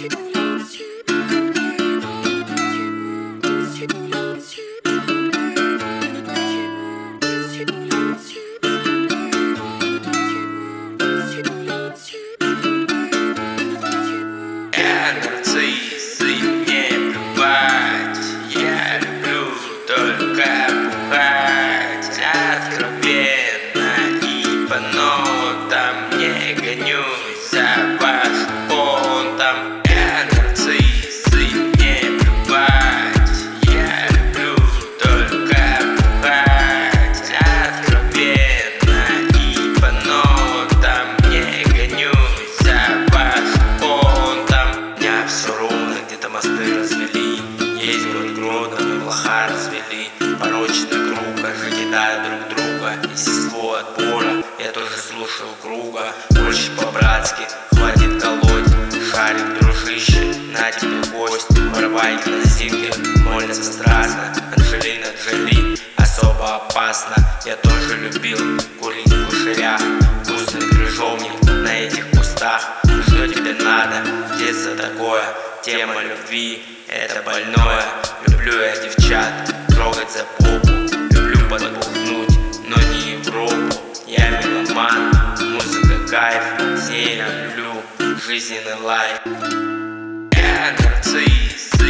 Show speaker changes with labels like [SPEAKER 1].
[SPEAKER 1] Нарциссы, не плевать, я люблю только бухать откровенно и по нотам, не гонюсь за вашим понтом. Нарциссы, не плевать, я люблю только бухать откровенно и по нотам, не гонюсь за вашим понтом. Меня все ровно, где-то мосты развели, есть город Гродно, мы лоха развели. Порочный круг, ожидая друг друга, естество отбора, я тоже слушаю круга. Больше по-братски, хватит колоть, шарик, дружище, на тебе гость. Воровайки на зимке, молятся страстно, Анджелина Джоли особо опасно. Я тоже любил курить в кушерях, вкусный крыжовник на этих кустах. Что тебе надо, детство такое, тема любви, это больное. Люблю я девчат, трогать за попу, люблю подбухнуть, но не Европу. Я меломан, музыка кайф, с ней я люблю жизненный лайф. Я нарцисс.